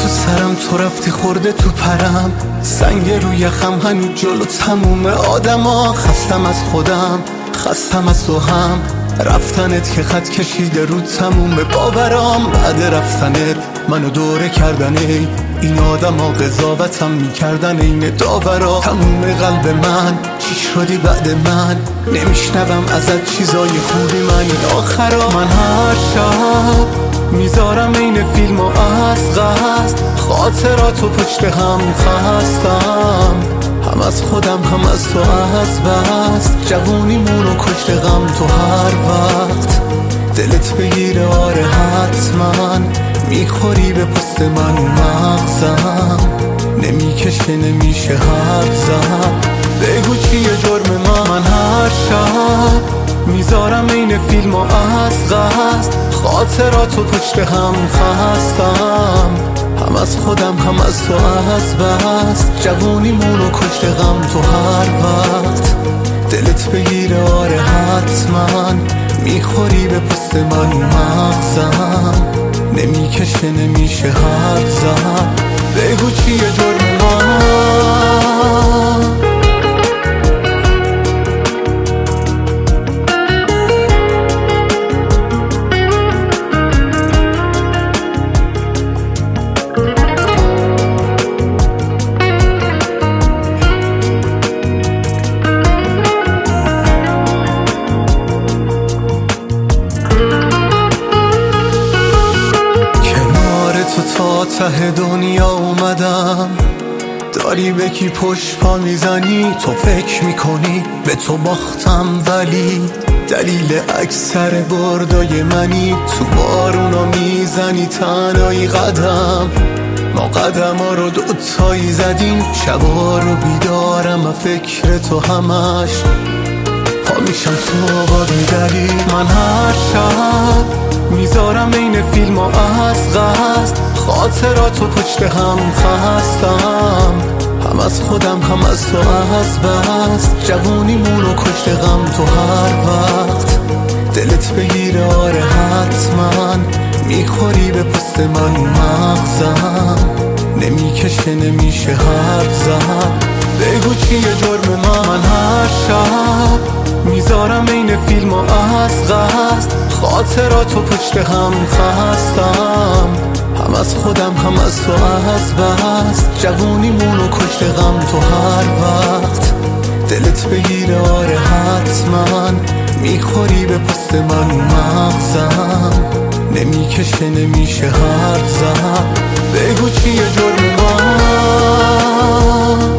تو سرم، تو رفتی خورده تو پرم، سنگ روی یخم هنوز جلو تموم آدما. خستم از خودم، خستم از تو هم، رفتنت که خط کشیده رو تموم باورام. بعد رفتنت منو دوره کردن این آدما، قضاوتم میکردن این داورا. تموم قلب من چی شدی بعد من؟ نمیشنوم ازت چیزای خوبی، من این آخرا. من هر شب میذارم این فیلم و از قصد خاطراتو پشت هم خستم، هم از خودم هم از تو از بس. جوونیمونو کشت غم تو هر وقت دلت بگیره، آره حتما میخوری به پست من مغزم، نمیکشه نمیشه حرف زد. بگو چیه جرم من هر شب میذارم این فیلم و از قصد خاطراتو پشت هم خستم، هم از خودم هم از تو از بس. جوونیمونو کشت غم تو هر وقت دلت بگیره، آره حتما میخوری به پست من مغزم، نمیکشه نمیشه حرف زد. بگو چیه جرم من؟ تا ته دنیا اومدم، داری به کی پشت پا میزنی؟ تو فکر میکنی به تو باختم، ولی دلیل اکثر بردای منی. تو بارونا میزنی تنهایی قدم، ما قدم ها رو دوتایی زدیم. شبا رو بیدارم و فکر تو همش پا میشم تو با بیدلی. من هر شب میذارم این فیلم و از قصد خاطراتو پشت هم خستم، هم از خودم هم از تو از بس. جوونیمونو کشت غم تو هر وقت دلت بگیره، آره حتما میخوری به پست من مغزم، نمیکشه نمیشه حرف زد. بگو چیه جرم من هر شب میذارم این فیلم و از قصد خاطراتو پشت هم خستم، هم از خودم هم از تو از بس. جوونیمونو کشت غم تو هر وقت دلت بگیره، آره حتما میخوری به پست من مغزم، نمیکشه نمیشه حرف زد. بگو چیه جرم من؟